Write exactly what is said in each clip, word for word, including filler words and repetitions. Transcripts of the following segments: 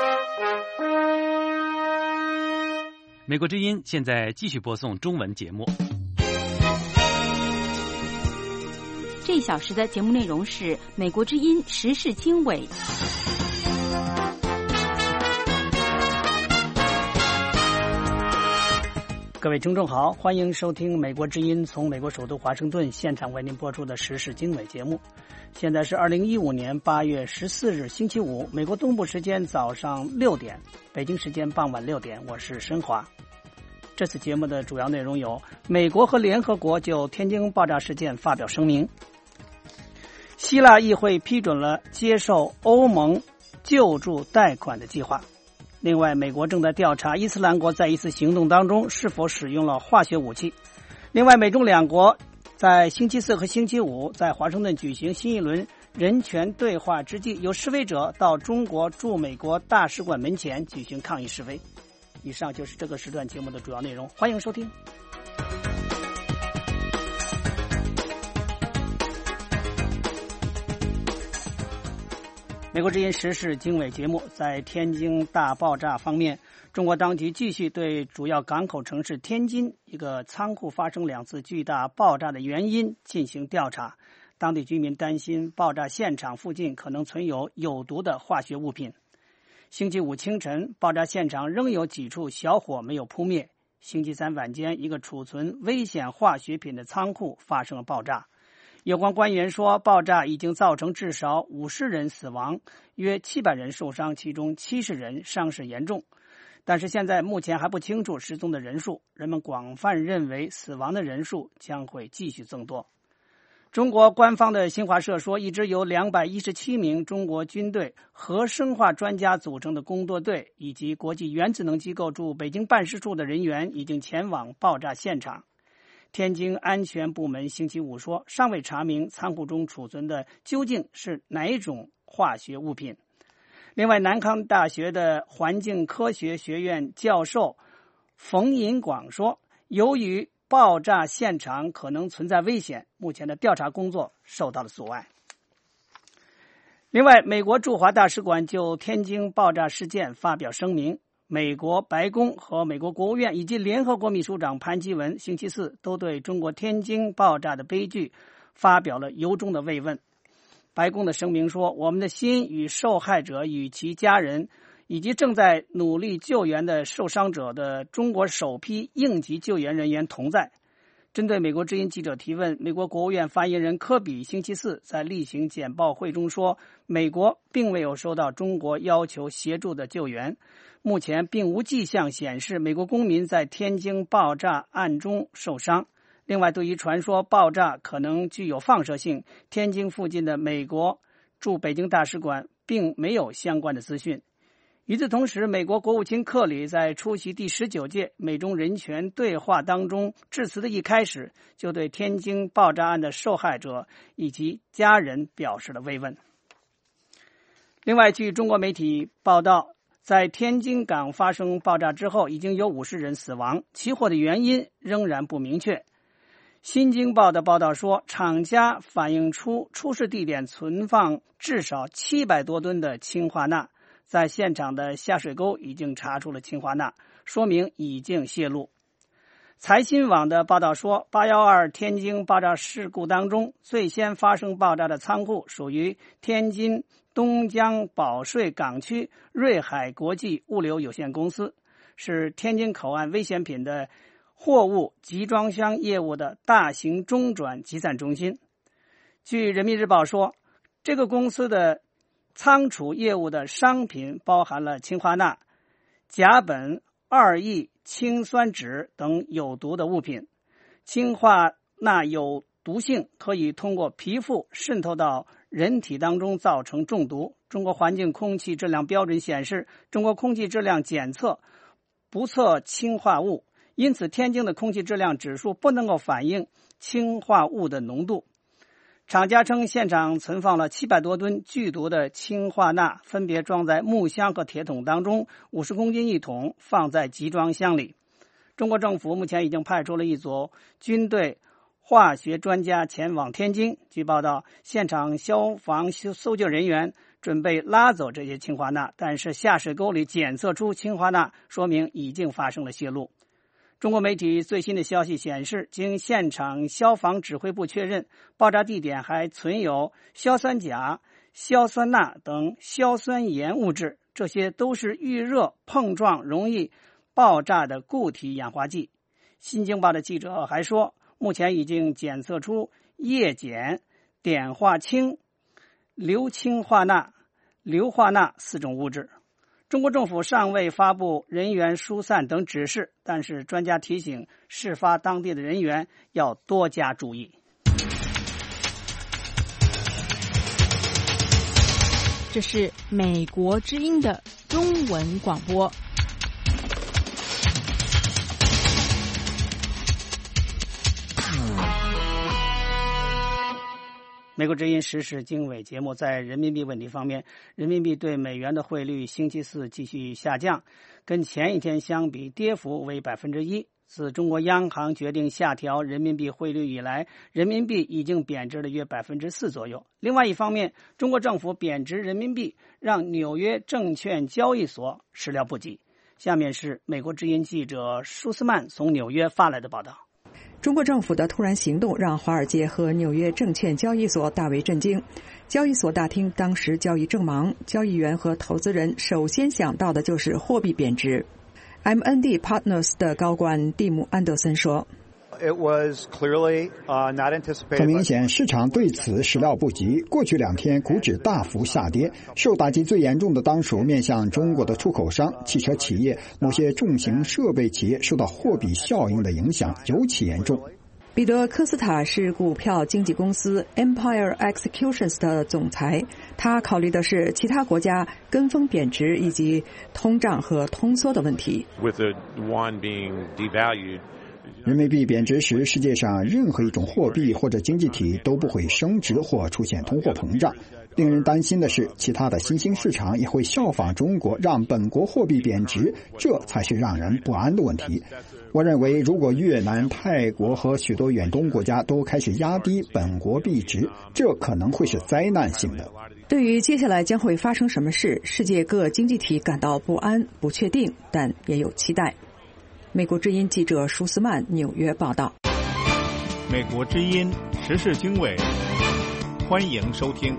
美国之音现在继续播送中文节目。 这一小时的节目内容是美国之音时事经纬。 各位听众好，欢迎收听美国之音从美国首都华盛顿现场为您播出的时事经纬节目。现在是二零一五年八月十四日星期五，美国东部时间早上六点，北京时间傍晚六点，我是申华。这次节目的主要内容有：美国和联合国就天津爆炸事件发表声明；希腊议会批准了接受欧盟救助贷款的计划；另外，美国正在调查伊斯兰国在一次行动当中是否使用了化学武器；另外，美中两国在星期四和星期五在华盛顿举行新一轮人权对话之际，有示威者到中国驻美国大使馆门前举行抗议示威。以上就是这个时段节目的主要内容，欢迎收听。美国之音时事经纬节目，在天津大爆炸方面，中国当局继续对主要港口城市天津一个仓库发生两次巨大爆炸的原因进行调查。当地居民担心爆炸现场附近可能存有有毒的化学物品。星期五清晨，爆炸现场仍有几处小火没有扑灭。星期三晚间，一个储存危险化学品的仓库发生了爆炸。有关官员说，爆炸已经造成至少五十人死亡，约七百人受伤，其中七十人伤势严重。但是现在目前还不清楚失踪的人数，人们广泛认为死亡的人数将会继续增多。中国官方的新华社说，一支由两百一十七名中国军队核生化专家组成的工作队以及国际原子能机构驻北京办事处的人员已经前往爆炸现场。天津安全部门星期五说，尚未查明仓库中储存的究竟是哪一种化学物品。另外，南康大学的环境科学学院教授冯银广说，由于爆炸现场可能存在危险，目前的调查工作受到了阻碍。另外，美国驻华大使馆就天津爆炸事件发表声明。美国白宫和美国国务院以及联合国秘书长潘基文星期四都对中国天津爆炸的悲剧发表了由衷的慰问。白宫的声明说，我们的心与受害者与其家人以及正在努力救援的受伤者的中国首批应急救援人员同在。针对美国之音记者提问，美国国务院发言人科比星期四在例行简报会中说，美国并没有收到中国要求协助的救援，目前并无迹象显示美国公民在天津爆炸案中受伤。另外，对于传说爆炸可能具有放射性，天津附近的美国驻北京大使馆并没有相关的资讯。与此同时，美国国务卿克里在出席第十九届美中人权对话当中致辞的一开始，就对天津爆炸案的受害者以及家人表示了慰问。另外，据中国媒体报道，在天津港发生爆炸之后，已经有五十人死亡，起火的原因仍然不明确。新京报的报道说，厂家反映出出事地点存放至少七百多吨的氢化钠，在现场的下水沟已经查出了氢化钠，说明已经泄露。财新网的报道说，八一二天津爆炸事故当中，最先发生爆炸的仓库属于天津东江保税港区瑞海国际物流有限公司，是天津口岸危险品的货物集装箱业务的大型中转集散中心。据人民日报说，这个公司的仓储业务的商品包含了氢化钠、甲苯二异氢酸酯等有毒的物品。氢化钠有毒性，可以通过皮肤渗透到人体当中造成中毒。中国环境空气质量标准显示，中国空气质量检测不测氢化物，因此天津的空气质量指数不能够反映氢化物的浓度。厂家称，现场存放了七百多吨剧毒的氢化钠，分别装在木箱和铁桶当中，五十公斤一桶，放在集装箱里。中国政府目前已经派出了一组军队化学专家前往天津。据报道，现场消防搜救人员准备拉走这些氰化钠，但是下水沟里检测出氰化钠，说明已经发生了泄漏。中国媒体最新的消息显示，经现场消防指挥部确认，爆炸地点还存有硝酸钾、硝酸钠等硝酸盐物质，这些都是遇热碰撞容易爆炸的固体氧化剂。新京报的记者还说，目前已经检测出液碱、碘化氢、硫氰化钠、硫化钠四种物质。中国政府尚未发布人员疏散等指示，但是专家提醒事发当地的人员要多加注意。 这是美国之音的中文广播。 美国之音时事经纬节目，在人民币问题方面，人民币对美元的汇率星期四继续下降，跟前一天相比跌幅为百分之一。自中国央行决定下调人民币汇率以来，人民币已经贬值了约百分之四左右。另外一方面，中国政府贬值人民币，让纽约证券交易所始料不及。下面是美国之音记者舒斯曼从纽约发来的报道。 中国政府的突然行动让华尔街和纽约证券交易所大为震惊。交易所大厅当时交易正忙，交易员和投资人首先想到的就是货币贬值。M N D Partners 的高管蒂姆·安德森说， 很明显，市场对此始料不及。过去两天股指大幅下跌，受打击最严重的当属面向中国的出口商、汽车企业，某些重型设备企业受到货币效应的影响尤其严重。 彼得·科斯塔是股票经纪公司 Empire Executions 的总裁，他考虑的是其他国家跟风贬值以及通胀和通缩的问题。 人民币贬值时，世界上任何一种货币或者经济体都不会升值或出现通货膨胀。令人担心的是，其他的新兴市场也会效仿中国，让本国货币贬值，这才是让人不安的问题。我认为，如果越南、泰国和许多远东国家都开始压低本国币值，这可能会是灾难性的。 对于接下来将会发生什么事，世界各经济体感到不安、不确定，但也有期待。美国之音记者舒斯曼纽约报道。 美国之音时事经纬，欢迎收听。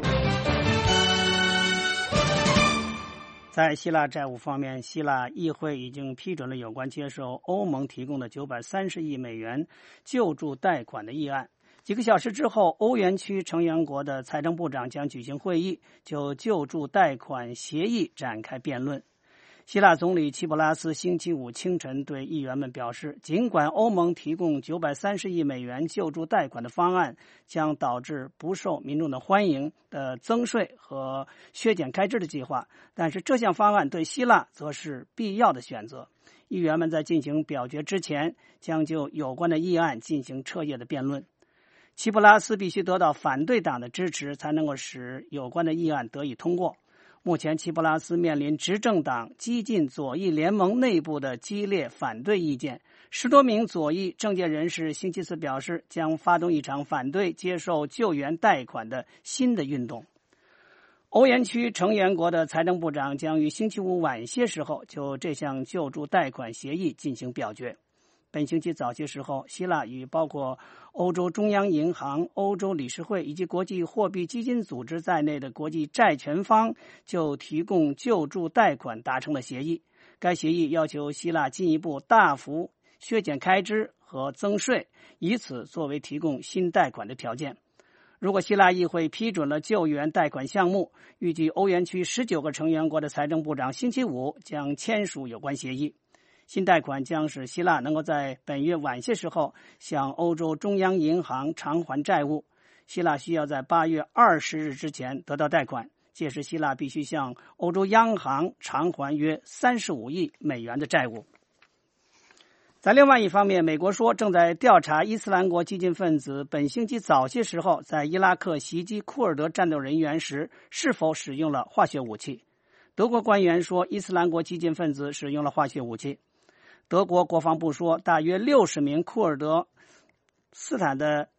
在希腊债务方面，希腊议会已经批准了有关接受欧盟提供的九百三十亿美元救助贷款的议案。几个小时之后，欧元区成员国的财政部长将举行会议，就救助贷款协议展开辩论。希腊总理齐普拉斯星期五清晨对议员们表示，尽管欧盟提供九百三十亿美元救助贷款的方案将导致不受民众的欢迎的增税和削减开支的计划，但是这项方案对希腊则是必要的选择。议员们在进行表决之前，将就有关的议案进行彻夜的辩论。齐普拉斯必须得到反对党的支持，才能够使有关的议案得以通过。目前，齐普拉斯面临执政党激进左翼联盟内部的激烈反对意见。十多名左翼政界人士星期四表示，将发动一场反对接受救援贷款的新的运动。欧元区成员国的财政部长将于星期五晚些时候就这项救助贷款协议进行表决。本星期早些时候，希腊与包括欧洲中央银行、欧洲理事会以及国际货币基金组织在内的国际债权方就提供救助贷款达成了协议。该协议要求希腊进一步大幅削减开支和增税，以此作为提供新贷款的条件。如果希腊议会批准了救援贷款项目，预计欧元区十九个成员国的财政部长星期五将签署有关协议。新贷款将使希腊能够在本月晚些时候向欧洲中央银行偿还债务。希腊需要在八月二十日之前得到贷款，届时希腊必须向欧洲央行偿还约三十五亿美元的债务。在另外一方面，美国说正在调查伊斯兰国激进分子本星期早些时候在伊拉克袭击库尔德战斗人员时是否使用了化学武器。德国官员说，伊斯兰国激进分子使用了化学武器。德国国防部说，大约六十名库尔德斯坦的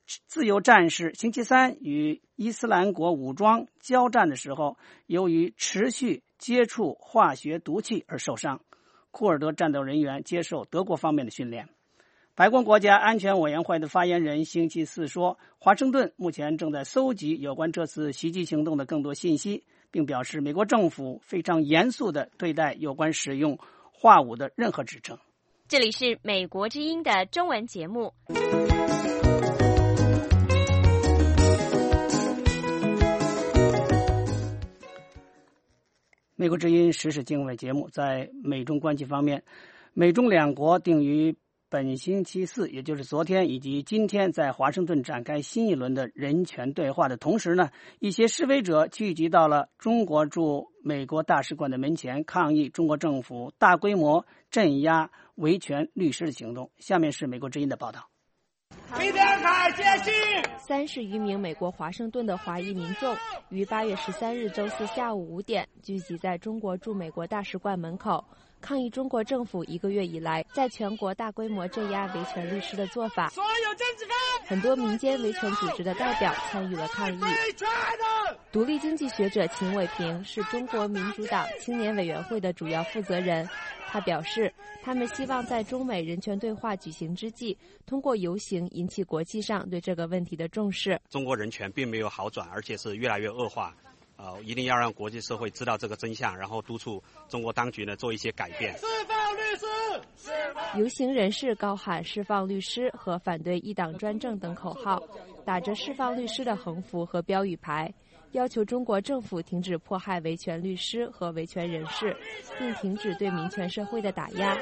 自由战士星期三与伊斯兰国武装交战的时候，由于持续接触化学毒气而受伤。库尔德战斗人员接受德国方面的训练。白宫国家安全委员会的发言人星期四说，华盛顿目前正在搜集有关这次袭击行动的更多信息，并表示美国政府非常严肃地对待有关使用化武的任何指称。 这里是美国之音的中文节目。 美国之音时事经纬节目在美中关系方面，美中两国定于本星期四，也就是昨天以及今天，在华盛顿展开新一轮的人权对话的同时呢，一些示威者聚集到了中国驻美国大使馆的门前，抗议中国政府大规模镇压维权律师的行动。下面是美国之音的报道。 三十余名美国华盛顿的华裔民众于八月十三日周四下午五点聚集在中国驻美国大使馆门口，抗议中国政府一个月以来在全国大规模镇压维权律师的做法。 所有政治犯， 很多民间维权组织的代表参与了抗议。独立经济学者秦伟平是中国民主党青年委员会的主要负责人。他表示，他们希望在中美人权对话举行之际，通过游行引起国际上对这个问题的重视。 中国人权并没有好转，而且是越来越恶化。呃，一定要让国际社会知道这个真相，然后督促中国当局呢做一些改变。 释放律师！ 游行人士高喊释放律师和反对一党专政等口号，打着释放律师的横幅和标语牌，要求中国政府停止迫害维权律师和维权人士，并停止对民权社会的打压。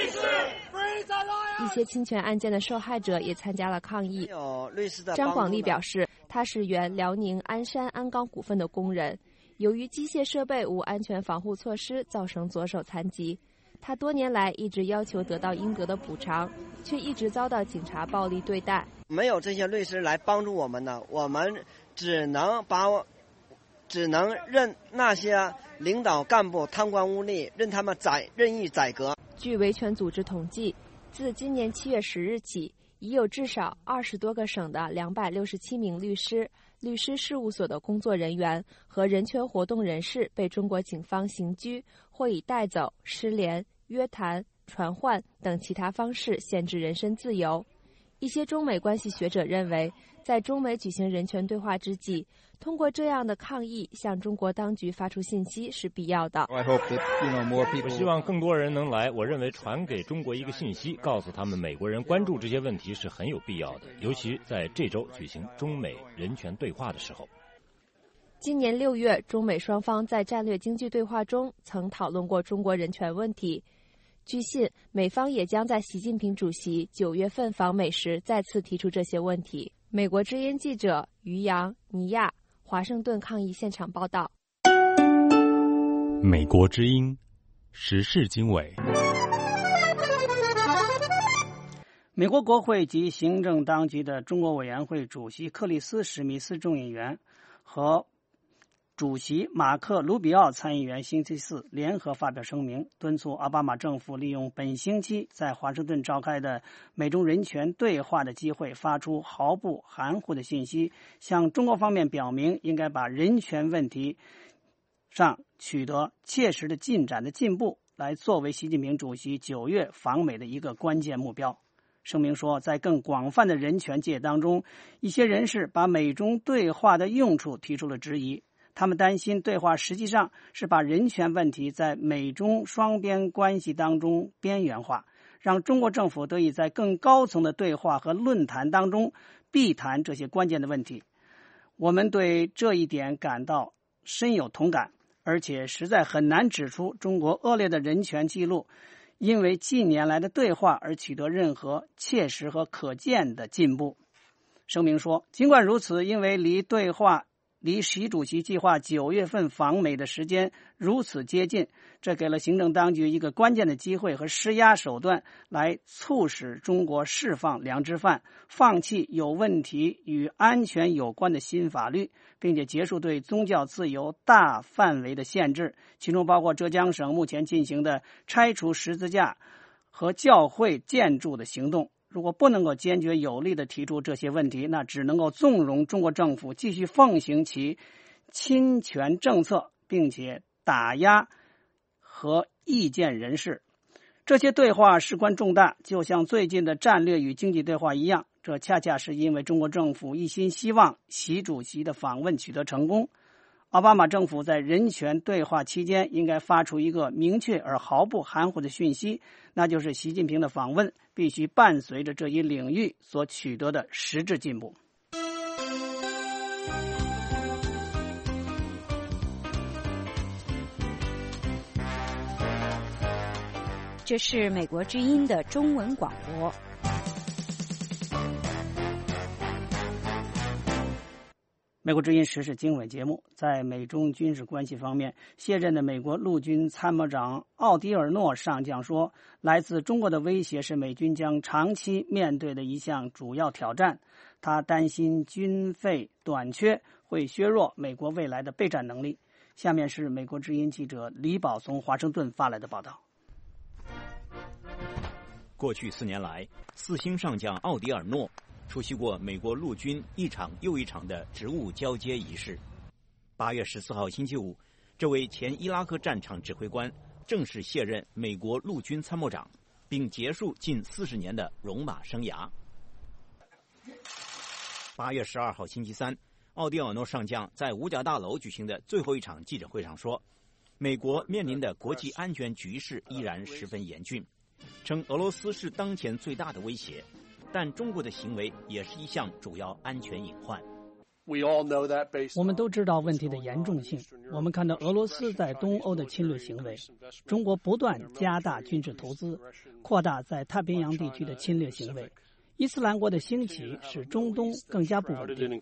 一些侵权案件的受害者也参加了抗议。张广利表示，他是原辽宁鞍山鞍钢股份的工人，由于机械设备无安全防护措施，造成左手残疾。他多年来一直要求得到应得的补偿，却一直遭到警察暴力对待。 没有这些律师来帮助我们呢，我们只能把我只能任那些领导干部贪官污吏，任他们宰任意宰割。 据维权组织统计，自今年七月十日起，已有至少二十多个省的两百六十七名律师、律师事务所的工作人员和人权活动人士被中国警方刑拘，或以带走、失联、约谈、传唤等其他方式限制人身自由。一些中美关系学者认为，在中美举行人权对话之际，通过这样的抗议向中国当局发出信息是必要的。 我希望更多人能来，我认为传给中国一个信息，告诉他们美国人关注这些问题是很有必要的，尤其在这周举行中美人权对话的时候。 今年六月，中美双方在战略经济对话中曾讨论过中国人权问题。据信，美方也将在习近平主席九月份访美时再次提出这些问题。美国之音记者于洋、尼亚，华盛顿抗议现场报道。 美国之音时事经纬。 美国国会及行政当局的中国委员会主席克里斯·史密斯众议员和主席马克·卢比奥参议员星期四联合发表声明，敦促奥巴马政府利用本星期在华盛顿召开的美中人权对话的机会，发出毫不含糊的信息，向中国方面表明应该把人权问题上取得切实的进展的进步，来作为习近平主席九月访美的一个关键目标。声明说，在更广泛的人权界当中，一些人士把美中对话的用处提出了质疑。他们担心对话实际上是把人权问题在美中双边关系当中边缘化，让中国政府得以在更高层的对话和论坛当中避谈这些关键的问题。我们对这一点感到深有同感，而且实在很难指出中国恶劣的人权记录因为近年来的对话而取得任何切实和可见的进步。声明说，尽管如此，因为离对话离习主席计划九月份访美的时间如此接近，这给了行政当局一个关键的机会和施压手段，来促使中国释放良知犯，放弃有问题与安全有关的新法律，并且结束对宗教自由大范围的限制，其中包括浙江省目前进行的拆除十字架和教会建筑的行动。 如果不能够坚决有力地提出这些问题，那只能够纵容中国政府继续奉行其侵权政策，并且打压和意见人士。这些对话事关重大，就像最近的战略与经济对话一样，这恰恰是因为中国政府一心希望习主席的访问取得成功。奥巴马政府在人权对话期间应该发出一个明确而毫不含糊的讯息，那就是习近平的访问必须伴随着这一领域所取得的实质进步。 这是美国之音的中文广播。 美国之音时事经纬节目，在美中军事关系方面，卸任的美国陆军参谋长奥迪尔诺上将说，来自中国的威胁是美军将长期面对的一项主要挑战。他担心军费短缺会削弱美国未来的备战能力。下面是美国之音记者李宝从华盛顿发来的报道。 过去四年来，四星上将奥迪尔诺出席过美国陆军一场又一场的职务交接仪式。八月十四号星期五，这位前伊拉克战场指挥官正式卸任美国陆军参谋长，并结束近四十年的戎马生涯。八月十二号星期三，奥迪尔诺上将在五角大楼举行的最后一场记者会上说，美国面临的国际安全局势依然十分严峻，称俄罗斯是当前最大的威胁，但中国的行为也是一项主要安全隐患。 我们都知道问题的严重性。我们看到俄罗斯在东欧的侵略行为，中国不断加大军事投资，扩大在太平洋地区的侵略行为。伊斯兰国的兴起使中东更加不稳定。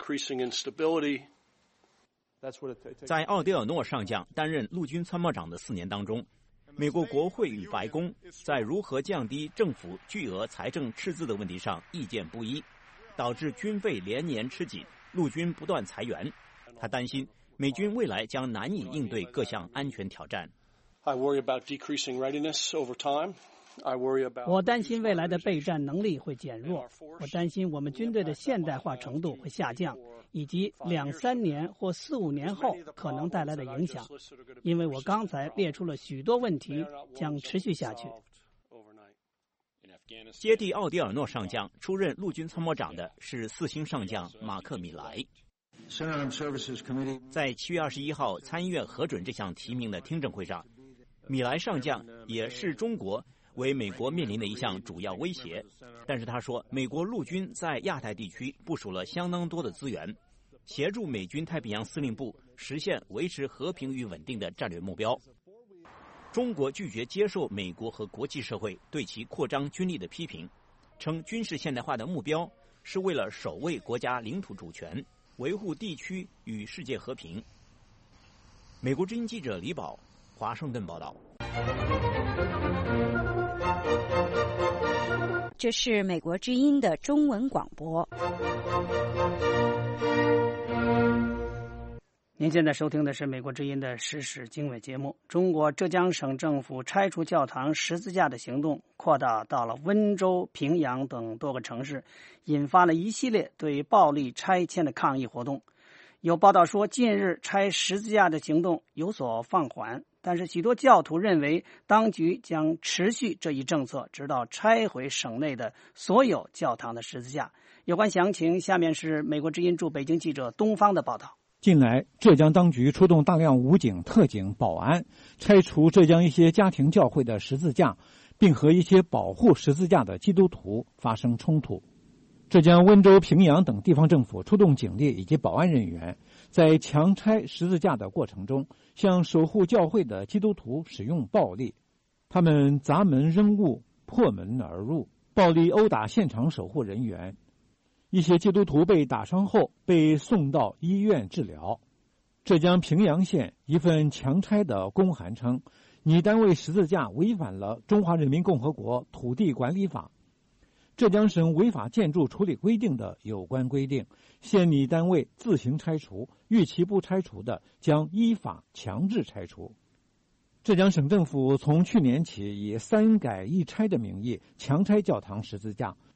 在奥迪尔诺上将担任陆军参谋长的四年当中，美国国会与白宫在如何降低政府巨额财政赤字的问题上意见不一，导致军费连年吃紧，陆军不断裁员。他担心美军未来将难以应对各项安全挑战。 我担心未来的备战能力会减弱，我担心我们军队的现代化程度会下降，以及两三年或四五年后可能带来的影响，因为我刚才列出了许多问题将持续下去。 接替奥迪尔诺上将出任陆军参谋长的是四星上将马克·米莱。在七月二十一号参议院核准这项提名的听证会上，米莱上将也视中国为美国面临的一项主要威胁，但是他说，美国陆军在亚太地区部署了相当多的资源，协助美军太平洋司令部实现维持和平与稳定的战略目标。中国拒绝接受美国和国际社会对其扩张军力的批评，称军事现代化的目标是为了守卫国家领土主权，维护地区与世界和平。美国之音记者李宝，华盛顿报道。 这是美国之音的中文广播。 您现在收听的是美国之音的时事经纬节目。中国浙江省政府拆除教堂十字架的行动扩大到了温州、平阳等多个城市，引发了一系列对暴力拆迁的抗议活动。有报道说，近日拆十字架的行动有所放缓，但是许多教徒认为当局将持续这一政策，直到拆毁省内的所有教堂的十字架。有关详情，下面是美国之音驻北京记者东方的报道。 近来，浙江当局出动大量武警、特警、保安，拆除浙江一些家庭教会的十字架，并和一些保护十字架的基督徒发生冲突。浙江温州、平阳等地方政府出动警力以及保安人员，在强拆十字架的过程中，向守护教会的基督徒使用暴力。他们砸门扔物、破门而入，暴力殴打现场守护人员。一些基督徒被打伤后被送到医院治疗。浙江平阳县一份强拆的公函称，拟单位十字架违反了《中华人民共和国土地管理法》、浙江省违法建筑处理规定的有关规定，县拟单位自行拆除，逾期不拆除的将依法强制拆除。浙江省政府从去年起以三改一拆的名义强拆教堂十字架，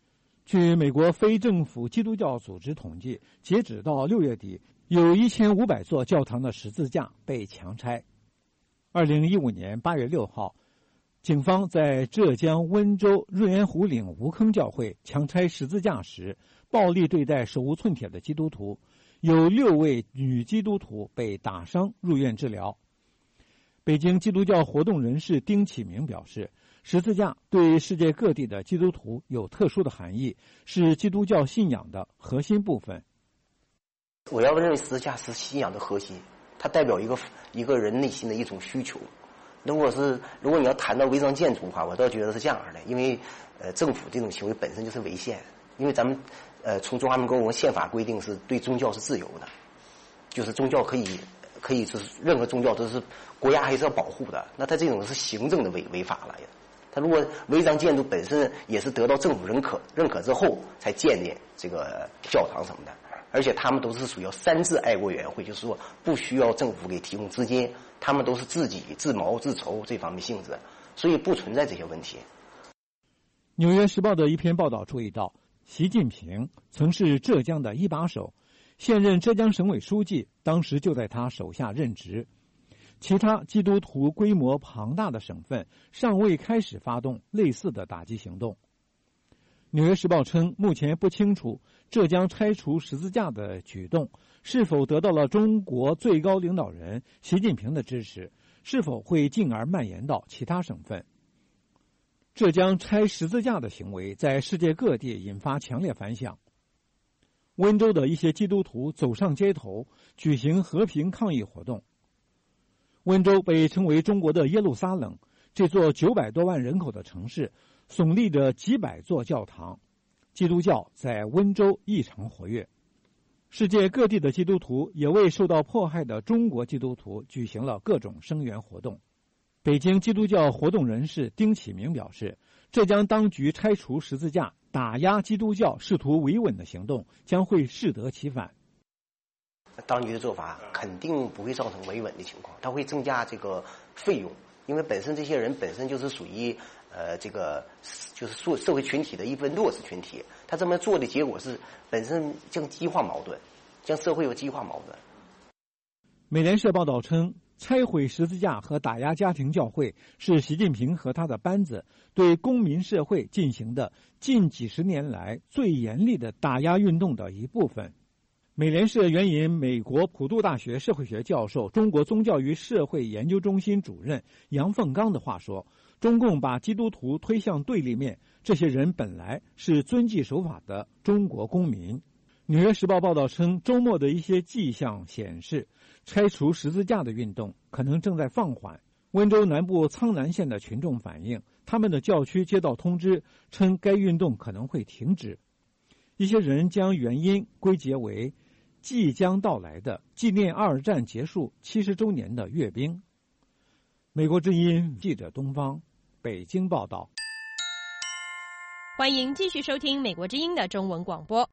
据美国非政府基督教组织统计，截止到六月底，有一千五百座教堂的十字架被强拆。二零一五年八月六号，警方在浙江温州润园湖岭吴坑教会强拆十字架时，暴力对待手无寸铁的基督徒，有六位女基督徒被打伤入院治疗。北京基督教活动人士丁启明表示，十字架对世界各地的基督徒有特殊的含义，是基督教信仰的核心部分。 我要认为十字架是信仰的核心，它代表一个一个人内心的一种需求。如果是如果你要谈到违章建筑的话，我倒觉得是这样的，因为呃政府这种行为本身就是违宪，因为咱们呃从中华民国我们宪法规定是对宗教是自由的，就是宗教可以可以就是任何宗教都是国家还是要保护的，那它这种是行政的违违法了。他如果违章建筑本身也是得到政府认可认可之后才建立这个教堂什么的，而且他们都是属于三自爱国委员会，就是说不需要政府给提供资金，他们都是自己自谋自筹这方面性质，所以不存在这些问题。 纽约时报的一篇报道注意到，习近平曾是浙江的一把手，现任浙江省委书记当时就在他手下任职。其他基督徒规模庞大的省份尚未开始发动类似的打击行动。纽约时报称，目前不清楚浙江拆除十字架的举动是否得到了中国最高领导人习近平的支持，是否会进而蔓延到其他省份。浙江拆十字架的行为在世界各地引发强烈反响。温州的一些基督徒走上街头，举行和平抗议活动。温州被称为中国的耶路撒冷，这座九百多万人口的城市耸立着几百座教堂，基督教在温州异常活跃。世界各地的基督徒也为受到迫害的中国基督徒举行了各种声援活动。北京基督教活动人士丁启明表示，浙江当局拆除十字架、打压基督教试图维稳的行动将会适得其反。 当局的做法肯定不会造成维稳的情况，它会增加这个费用，因为本身这些人本身就是属于呃这个就是社社会群体的一份弱势群体，他这么做的结果是本身将激化矛盾，将社会有激化矛盾。 美联社报道称，拆毁十字架和打压家庭教会是习近平和他的班子对公民社会进行的近几十年来最严厉的打压运动的一部分。美联社援引美国普渡大学社会学教授、中国宗教与社会研究中心主任杨凤刚的话说，中共把基督徒推向对立面，这些人本来是遵纪守法的中国公民。纽约时报报道称，周末的一些迹象显示，拆除十字架的运动可能正在放缓。温州南部苍南县的群众反映，他们的教区接到通知，称该运动可能会停止。一些人将原因归结为即将到来的纪念二战结束七十周年的阅兵。美国之音记者东方北京报道。 欢迎继续收听美国之音的中文广播。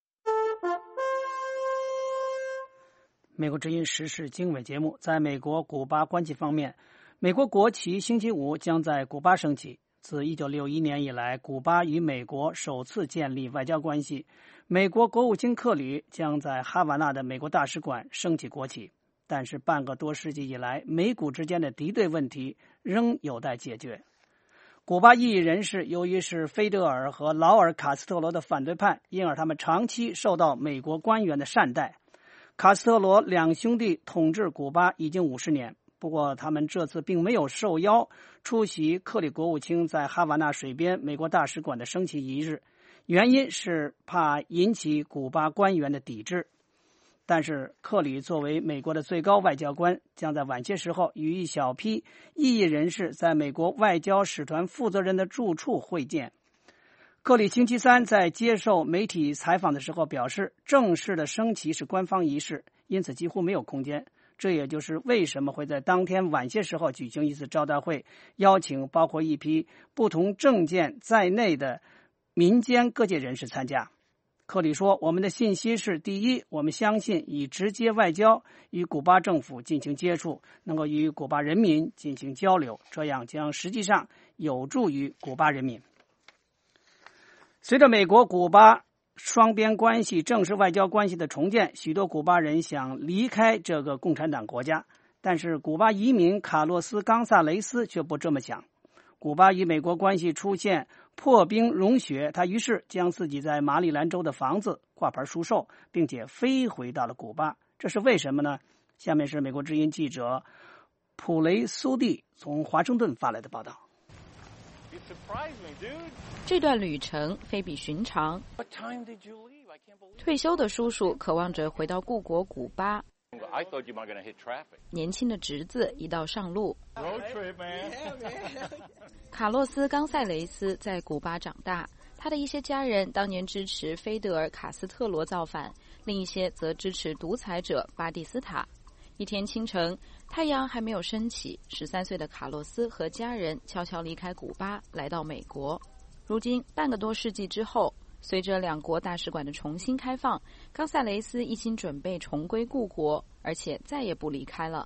美国之音时事经纬节目，在美国古巴关系方面，美国国旗星期五将在古巴升起。自一九六一年以来，古巴与美国首次建立外交关系。美国国务卿克里将在哈瓦那的美国大使馆升起国旗。但是半个多世纪以来，美古之间的敌对问题仍有待解决。古巴异议人士由于是菲德尔和劳尔·卡斯特罗的反对派，因而他们长期受到美国官员的善待。卡斯特罗两兄弟统治古巴已经五十年，不过他们这次并没有受邀出席克里国务卿在哈瓦那水边美国大使馆的升旗仪式，原因是怕引起古巴官员的抵制。但是克里作为美国的最高外交官，将在晚些时候与一小批异议人士在美国外交使团负责人的住处会见。克里星期三在接受媒体采访的时候表示，正式的升旗是官方仪式，因此几乎没有空间。这也就是为什么会在当天晚些时候举行一次招待会，邀请包括一批不同政见在内的民间各界人士参加。克里说，我们的信息是，第一，我们相信以直接外交与古巴政府进行接触，能够与古巴人民进行交流，这样将实际上有助于古巴人民。 随着美国古巴双边关系正式外交关系的重建，许多古巴人想离开这个共产党国家，但是古巴移民卡洛斯·冈萨雷斯却不这么想。古巴与美国关系出现破冰融雪，他于是将自己在马里兰州的房子挂牌出售，并且飞回到了古巴。这是为什么呢？下面是美国之音记者普雷苏蒂从华盛顿发来的报道。 这段旅程非比寻常。退休的叔叔渴望着回到故国古巴。年轻的侄子一道上路。卡洛斯·冈塞雷斯在古巴长大，他的一些家人当年支持菲德尔·卡斯特罗造反，另一些则支持独裁者巴蒂斯塔。一天清晨，太阳还没有升起，十三岁的卡洛斯和家人悄悄离开古巴，来到美国。如今半个多世纪之后，随着两国大使馆的重新开放，冈萨雷斯一心准备重归故国，而且再也不离开了。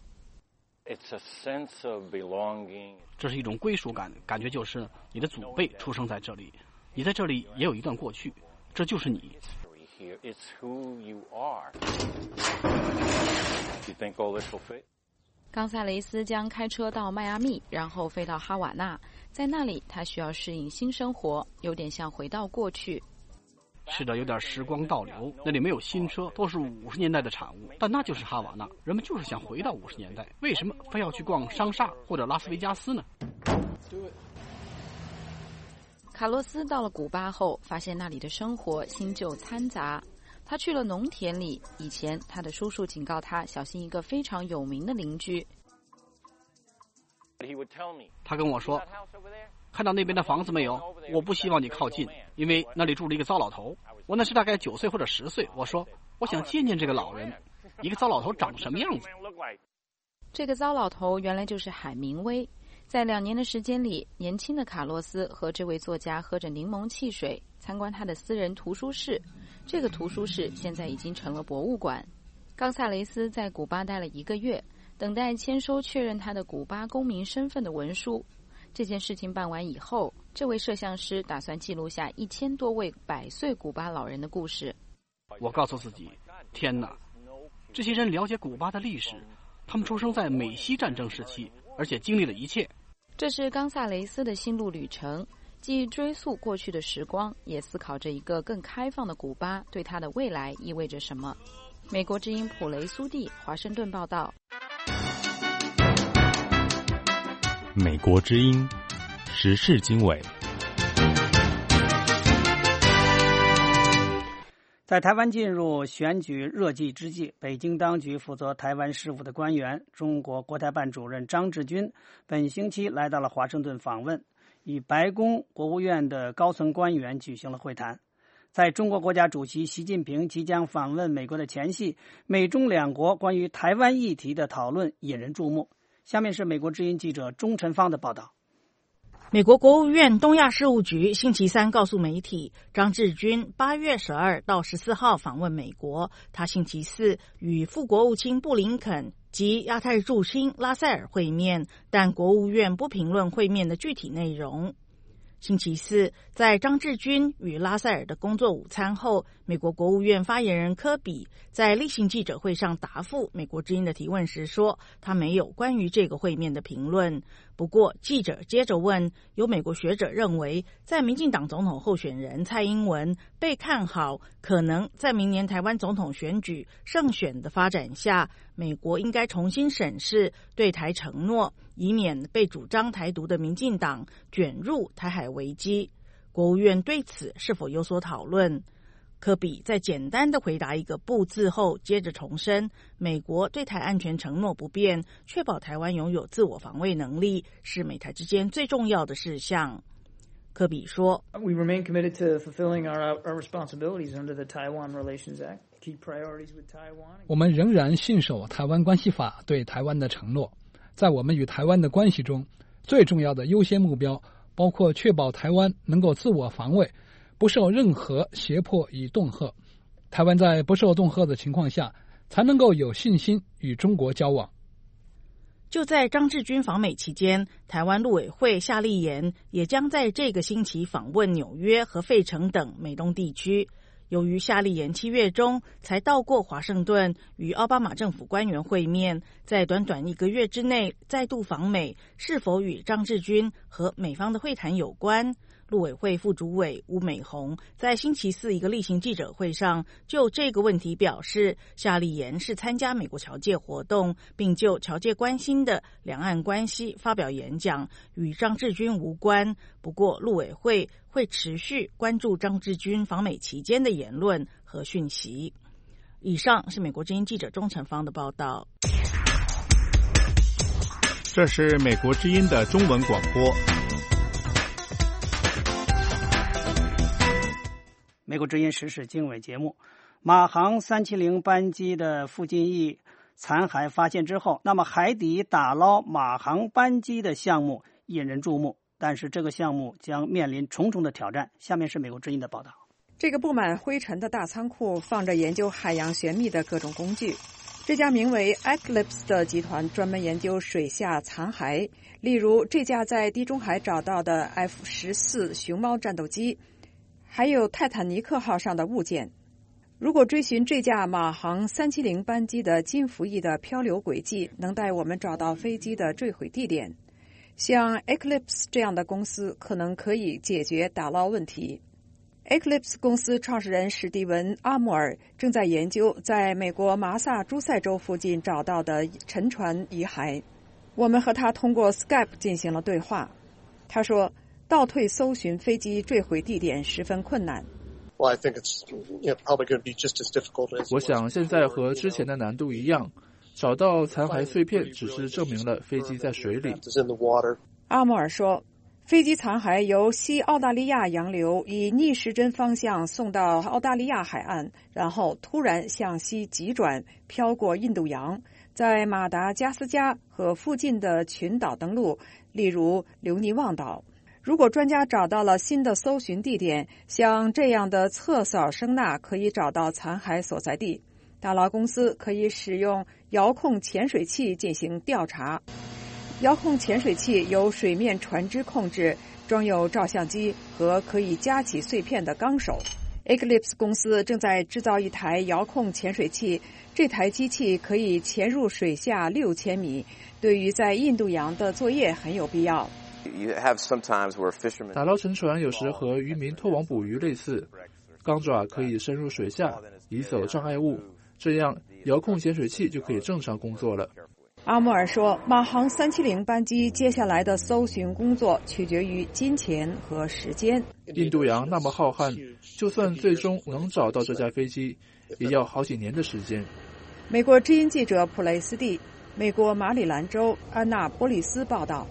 这是一种归属感，感觉就是你的祖辈出生在这里，你在这里也有一段过去，这就是你。 冈萨雷斯将开车到迈阿密，然后飞到哈瓦那，在那里他需要适应新生活，有点像回到过去。 是的，有点时光倒流，那里没有新车，都是五十年代的产物，但那就是哈瓦那，人们就是想回到五十年代，为什么非要去逛商厦或者拉斯维加斯呢？ 卡洛斯到了古巴后，发现那里的生活新旧掺杂。他去了农田里，以前他的叔叔警告他小心一个非常有名的邻居。 他跟我说，看到那边的房子没有？我不希望你靠近，因为那里住了一个糟老头。我那时大概九岁或者十岁，我说我想见见这个老人，一个糟老头长什么样子。 这个糟老头原来就是海明威。在两年的时间里，年轻的卡洛斯和这位作家喝着柠檬汽水，参观他的私人图书室。这个图书室现在已经成了博物馆。冈萨雷斯在古巴待了一个月，等待签收确认他的古巴公民身份的文书。这件事情办完以后，这位摄像师打算记录下一千多位百岁古巴老人的故事。 我告诉自己，天哪，这些人了解古巴的历史，他们出生在美西战争时期，而且经历了一切。 这是冈萨雷斯的心路旅程，既追溯过去的时光，也思考着一个更开放的古巴对他的未来意味着什么。美国之音普雷苏蒂，华盛顿报道。 美国之音时事经纬。 在台湾进入选举热季之际，北京当局负责台湾事务的官员，中国国台办主任张志军本星期来到了华盛顿访问，与白宫、国务院的高层官员举行了会谈。在中国国家主席习近平即将访问美国的前夕，美中两国关于台湾议题的讨论引人注目。下面是美国之音记者钟晨芳的报道。 美国国务院东亚事务局星期三告诉媒体，张志军八月十二到十四号访问美国，他星期四与副国务卿布林肯及亚太驻青拉塞尔会面，但国务院不评论会面的具体内容。星期四，在张志军与拉塞尔的工作午餐后，美国国务院发言人科比在例行记者会上答复美国之音的提问时说，他没有关于这个会面的评论。不过，记者接着问，有美国学者认为，在民进党总统候选人蔡英文被看好可能在明年台湾总统选举胜选的发展下，美国应该重新审视对台承诺，以免被主张台独的民进党卷入台海危机。国务院对此是否有所讨论？科比在简单的回答一个不字后，接着重申，美国对台安全承诺不变，确保台湾拥有自我防卫能力是美台之间最重要的事项。科比说 We remain committed to fulfilling our, our responsibilities under the Taiwan Relations Act. Key priorities with Taiwan. 我们仍然信守台湾关系法对台湾的承诺。在我们与台湾的关系中，最重要的优先目标包括确保台湾能够自我防卫，不受任何胁迫与恫吓。台湾在不受恫吓的情况下，才能够有信心与中国交往。 就在张志军访美期间，台湾陆委会夏立言也将在这个星期访问纽约和费城等美东地区。由于夏立言七月中才到过华盛顿与奥巴马政府官员会面，在短短一个月之内再度访美，是否与张志军和美方的会谈有关？陆委会副主委吴美红在星期四一个例行记者会上就这个问题表示，夏立言是参加美国侨界活动，并就侨界关心的两岸关系发表演讲，与张志军无关。不过陆委会会持续关注张志军访美期间的言论和讯息。以上是美国之音记者钟成芳的报道。 这是美国之音的中文广播。 美国之音时事经纬节目，马航三七零班机的附近翼残骸发现之后，那么海底打捞马航班机的项目引人注目，但是这个项目将面临重重的挑战。下面是美国之音的报道。 这个布满灰尘的大仓库放着研究海洋玄秘的各种工具。这家名为 Eclipse 的集团专门研究水下残骸，例如这架在地中海找到的 F 十四 熊猫战斗机，还有泰坦尼克号上的物件。如果追寻这架马航三七零班机的金服翼的漂流轨迹，能带我们找到飞机的坠毁地点，像 Eclipse 这样的公司可能可以解决打捞问题。Eclipse 公司创始人史蒂文·阿穆尔正在研究在美国麻萨诸塞州附近找到的沉船遗骸。我们和他通过 Skype 进行了对话。他说，倒退搜寻飞机坠毁地点十分困难。 我想现在和之前的难度一样，找到残骸碎片只是证明了飞机在水里。 阿穆尔说，飞机残骸由西澳大利亚洋流以逆时针方向送到澳大利亚海岸，然后突然向西急转，飘过印度洋，在马达加斯加和附近的群岛登陆，例如留尼旺岛。如果专家找到了新的搜寻地点，像这样的侧扫声呐可以找到残骸所在地。打捞公司可以使用遥控潜水器进行调查。遥控潜水器由水面船只控制，装有照相机和可以夹起碎片的钢手。Eclipse 公司正在制造一台遥控潜水器，这台机器可以潜入水下六千米，对于在印度洋的作业很有必要。 打捞沉船有时和渔民拖网捕鱼类似，钢爪可以深入水下移走障碍物，这样遥控潜水器就可以正常工作了。 阿穆尔说，马航三七零班机接下来的搜寻工作取决于金钱和时间。 印度洋那么浩瀚，就算最终能找到这架飞机，也要好几年的时间。 美国之音记者普雷斯蒂，美国马里兰州安纳波利斯报道。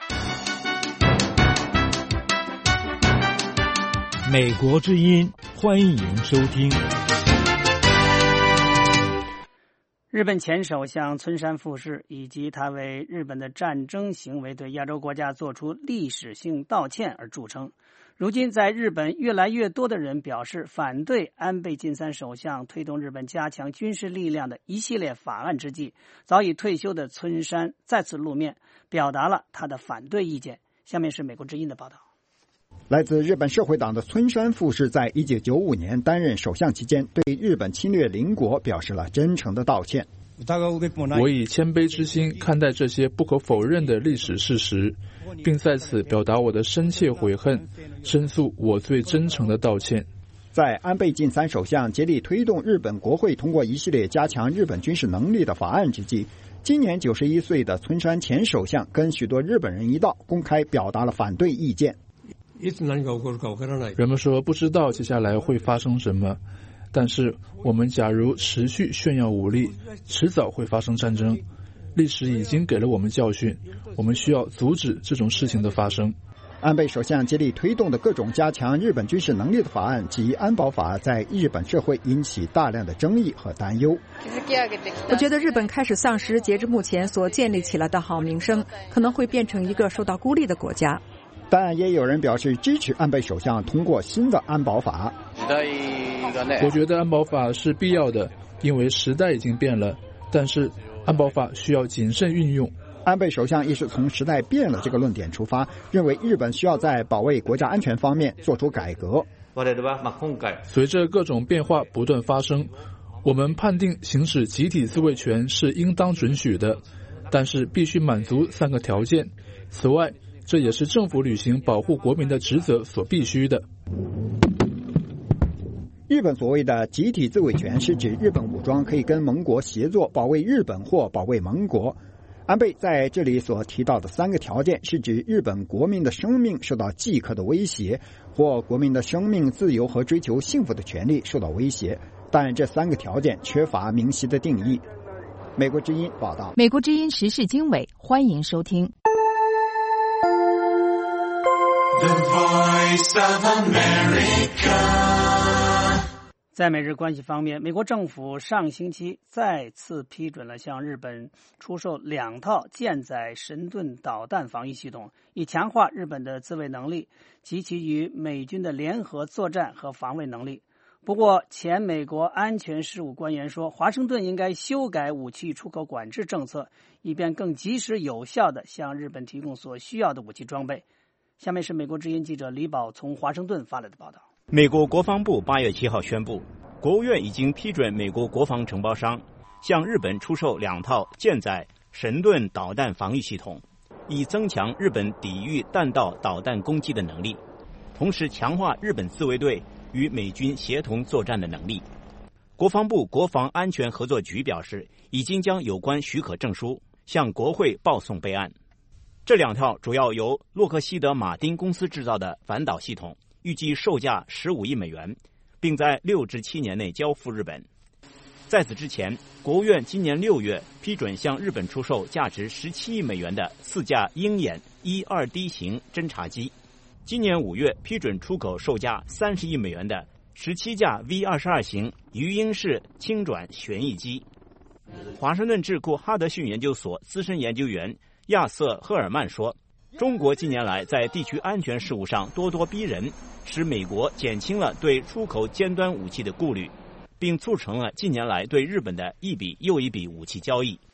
美国之音，欢迎收听。 日本前首相村山富市以及他为日本的战争行为对亚洲国家做出历史性道歉而著称。如今在日本，越来越多的人表示反对安倍晋三首相推动日本加强军事力量的一系列法案之际，早已退休的村山再次露面，表达了他的反对意见。下面是美国之音的报道。 来自日本社会党的村山富市在一九九五年担任首相期间，对日本侵略邻国表示了真诚的道歉。 我以谦卑之心看待这些不可否认的历史事实，并在此表达我的深切悔恨，申诉我最真诚的道歉。 在安倍晋三首相竭力推动日本国会通过一系列加强日本军事能力的法案之际，今年九十一岁的村山前首相跟许多日本人一道，公开表达了反对意见。 人们说不知道接下来会发生什么，但是我们假如持续炫耀武力，迟早会发生战争。历史已经给了我们教训，我们需要阻止这种事情的发生。 安倍首相竭力推动的各种加强日本军事能力的法案及安保法，在日本社会引起大量的争议和担忧。 我觉得日本开始丧失截至目前所建立起来的好名声，可能会变成一个受到孤立的国家。 但也有人表示支持安倍首相通过新的安保法。 我觉得安保法是必要的，因为时代已经变了，但是安保法需要谨慎运用。 安倍首相亦是从时代变了这个论点出发，认为日本需要在保卫国家安全方面做出改革。 随着各种变化不断发生，我们判定行使集体自卫权是应当准许的，但是必须满足三个条件。此外，这也是政府履行保护国民的职责所必须的。 日本所谓的集体自卫权是指日本武装可以跟盟国协作保卫日本或保卫盟国。安倍在这里所提到的三个条件是指日本国民的生命受到即刻的威胁，或国民的生命自由和追求幸福的权利受到威胁，但这三个条件缺乏明晰的定义。美国之音报道。 美国之音时事经纬，欢迎收听。 The Voice of America。 在美日关系方面，美国政府上星期再次批准了向日本出售两套舰载神盾导弹防御系统，以强化日本的自卫能力及其与美军的联合作战和防卫能力。不过，前美国安全事务官员说，华盛顿应该修改武器出口管制政策，以便更及时有效地向日本提供所需要的武器装备。下面是美国之音记者李宝从华盛顿发来的报道。 美国国防部八月七号宣布，国务院已经批准美国国防承包商向日本出售两套舰载神盾导弹防御系统，以增强日本抵御弹道导弹攻击的能力，同时强化日本自卫队与美军协同作战的能力。国防部国防安全合作局表示，已经将有关许可证书向国会报送备案。这两套主要由洛克希德马丁公司制造的反导系统，预计售价十五亿美元，并在六至七年内交付日本。在此之前，国务院今年六月批准向日本出售价值十七亿美元的四架鹰眼一二 D 型侦察机。今年五月批准出口售价三十亿美元的十七架 V 二十二 型鱼鹰式轻转旋翼机。华盛顿智库哈德逊研究所资深研究员亚瑟·赫尔曼说，中国近年来在地区安全事务上咄咄逼人，使美国减轻了对出口尖端武器的顾虑，并促成了近年来对日本的一笔又一笔武器交易。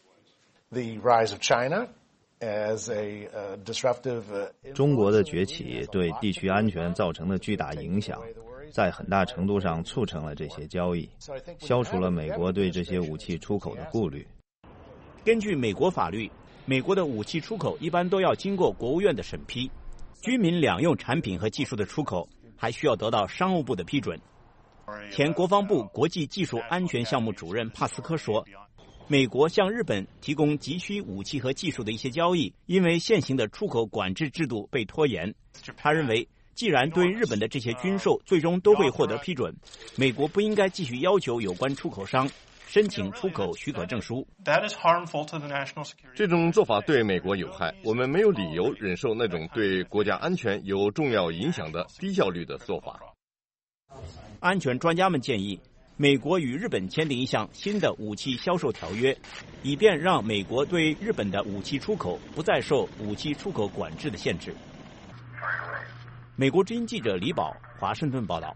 中国的崛起对地区安全造成的巨大影响，在很大程度上促成了这些交易，消除了美国对这些武器出口的顾虑。 根据美国法律，美国的武器出口一般都要经过国务院的审批，居民两用产品和技术的出口还需要得到商务部的批准。前国防部国际技术安全项目主任帕斯科说，美国向日本提供急需武器和技术的一些交易，因为现行的出口管制制度被拖延。他认为，既然对日本的这些军售最终都会获得批准，美国不应该继续要求有关出口商申请出口许可证书。 这种做法对美国有害，我们没有理由忍受那种对国家安全有重要影响的低效率的做法。 安全专家们建议，美国与日本签订一项新的武器销售条约，以便让美国对日本的武器出口不再受武器出口管制的限制。美国之音记者李宝，华盛顿报道。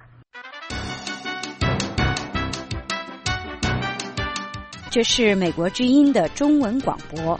这是美国之音的中文广播。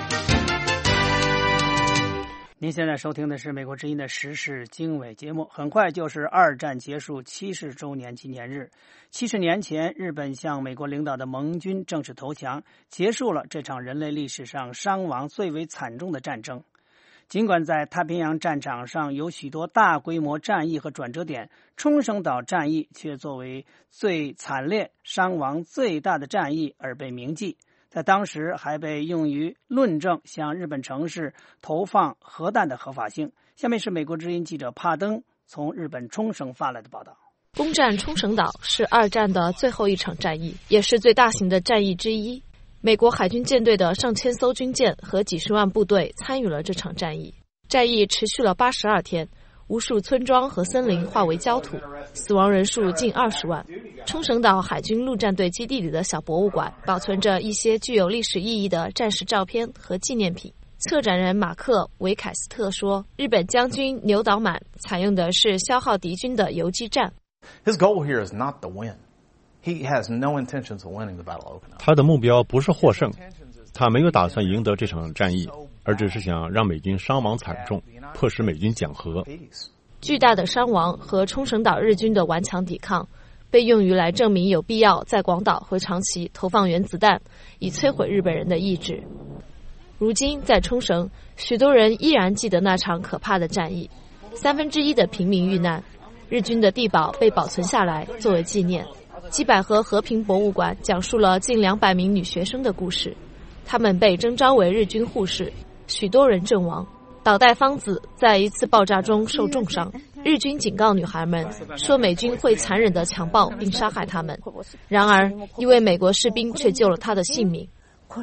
您现在收听的是美国之音的时事经纬节目。很快就是二战结束七十周年纪念日。七十年前，日本向美国领导的盟军正式投降，结束了这场人类历史上伤亡最为惨重的战争。尽管在太平洋战场上有许多大规模战役和转折点，冲绳岛战役却作为最惨烈、伤亡最大的战役而被铭记。在当时还被用于论证向日本城市投放核弹的合法性。下面是美国之音记者帕登从日本冲绳发来的报道。 攻占冲绳岛是二战的最后一场战役，也是最大型的战役之一。美国海军舰队的上千艘军舰和几十万部队参与了这场战役。战役持续了八十二天，无数村庄和森林化为焦土，死亡人数近二十万。冲绳岛海军陆战队基地里的小博物馆保存着一些具有历史意义的战时照片和纪念品。策展人马克·维凯斯特说，日本将军牛岛满采用的是消耗敌军的游击战。 His goal here is not to win. He has no intentions of winning the Battle of Okinawa. 他的目标不是获胜，他他没有打算赢得这场战役，而只是想让美军伤亡惨重，迫使美军讲和。 巨大的伤亡和冲绳岛日军的顽强抵抗，被用于来证明有必要在广岛和长崎投放原子弹，以摧毁日本人的意志。如今在冲绳，许多人依然记得那场可怕的战役，三分之一的平民遇难，日军的地堡被保存下来作为纪念。基百合和平博物馆讲述了近两百名女学生的故事，她们被征召为日军护士，许多人阵亡。岛代芳子在一次爆炸中受重伤，日军警告女孩们说美军会残忍地强暴并杀害她们，然而一位美国士兵却救了她的性命。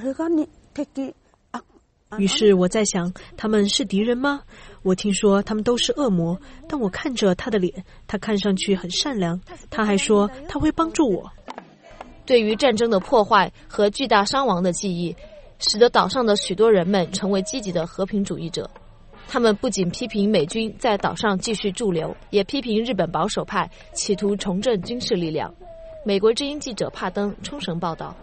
于是我在想，他们是敌人吗？我听说他们都是恶魔，但我看着他的脸，他看上去很善良，他还说他会帮助我。 对于战争的破坏和巨大伤亡的记忆，使得岛上的许多人们成为积极的和平主义者。他们不仅批评美军在岛上继续驻留，也批评日本保守派企图重振军事力量。美国之音记者帕登冲绳报道。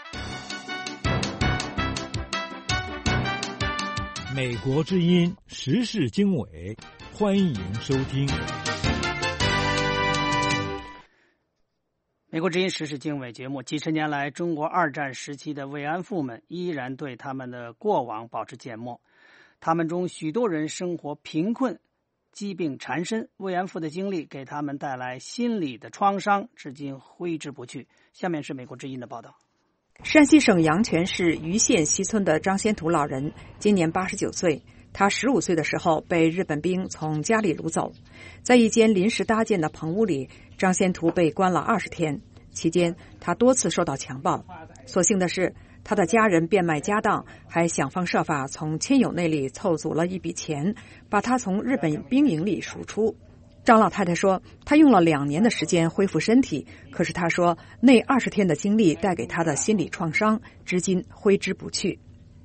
美国之音时事经纬，欢迎收听。 美国之音时事经纬节目，几十年来，中国二战时期的慰安妇们依然对他们的过往保持缄默。他们中许多人生活贫困，疾病缠身，慰安妇的经历给他们带来心理的创伤，至今挥之不去。下面是美国之音的报道。 山西省阳泉市盂县西村的张先图老人今年八十九岁，他十五岁的时候被日本兵从家里掳走，在一间临时搭建的棚屋里，张先图被关了二十天，期间他多次受到强暴。所幸的是，他的家人变卖家当，还想方设法从亲友那里凑足了一笔钱，把他从日本兵营里赎出。张老太太说，她用了两年的时间恢复身体，可是她说那二十天的经历带给她的心理创伤，至今挥之不去。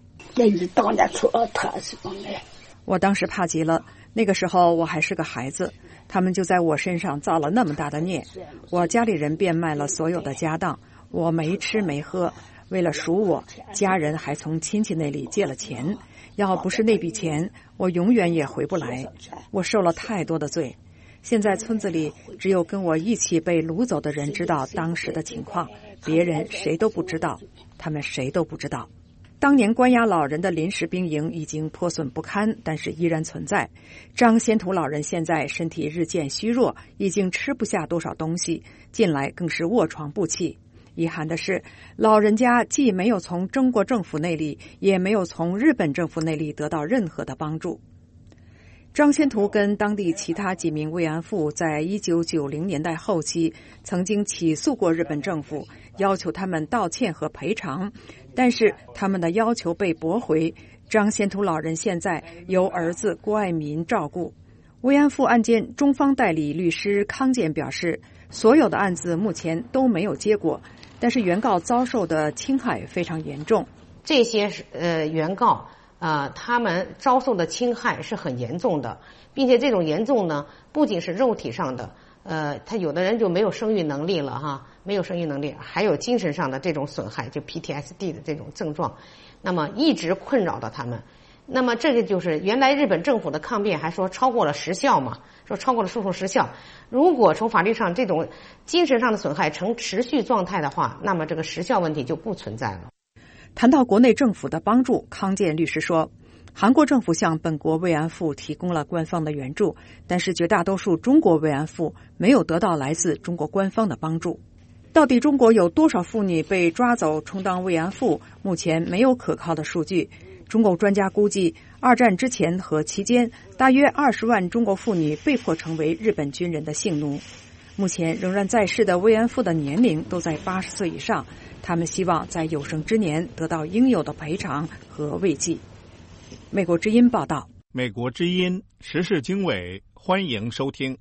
我当时怕极了，那个时候我还是个孩子，他们就在我身上造了那么大的孽。我家里人变卖了所有的家当，我没吃没喝，为了赎我，家人还从亲戚那里借了钱，要不是那笔钱，我永远也回不来。我受了太多的罪。现在村子里只有跟我一起被掳走的人知道当时的情况，别人谁都不知道，他们谁都不知道。当年关押老人的临时兵营已经破损不堪，但是依然存在。张先图老人现在身体日渐虚弱，已经吃不下多少东西，近来更是卧床不起。遗憾的是，老人家既没有从中国政府那里，也没有从日本政府那里得到任何的帮助。张先图跟当地其他几名慰安妇在一九九零年代后期曾经起诉过日本政府，要求他们道歉和赔偿，但是他们的要求被驳回。张先图老人现在由儿子郭爱民照顾。慰安妇案件中方代理律师康健表示，所有的案子目前都没有结果，但是原告遭受的侵害非常严重。 这些呃原告呃，他们遭受的侵害是很严重的，并且这种严重呢，不仅是肉体上的，呃，他有的人就没有生育能力了哈，没有生育能力，还有精神上的这种损害，就 P T S D 的这种症状，那么一直困扰到他们。那么这个就是原来日本政府的抗辩还说超过了时效嘛，说超过了诉讼时效。如果从法律上这种精神上的损害呈持续状态的话，那么这个时效问题就不存在了。 谈到国内政府的帮助，康健律师说，韩国政府向本国慰安妇提供了官方的援助，但是绝大多数中国慰安妇没有得到来自中国官方的帮助。到底中国有多少妇女被抓走充当慰安妇，目前没有可靠的数据。中国专家估计，二战之前和期间，大约二十万中国妇女被迫成为日本军人的性奴。目前仍然在世的慰安妇的年龄都在八十岁以上，他们希望在有生之年得到应有的赔偿和慰藉。美国之音报道。 美国之音时事经纬，欢迎收听。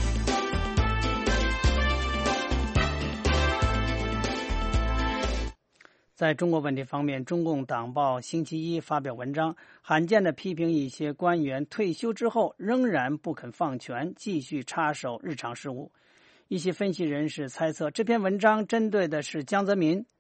在中国问题方面，中共党报星期一发表文章，罕见地批评一些官员退休之后仍然不肯放权，继续插手日常事务。一些分析人士猜测，这篇文章针对的是江泽民。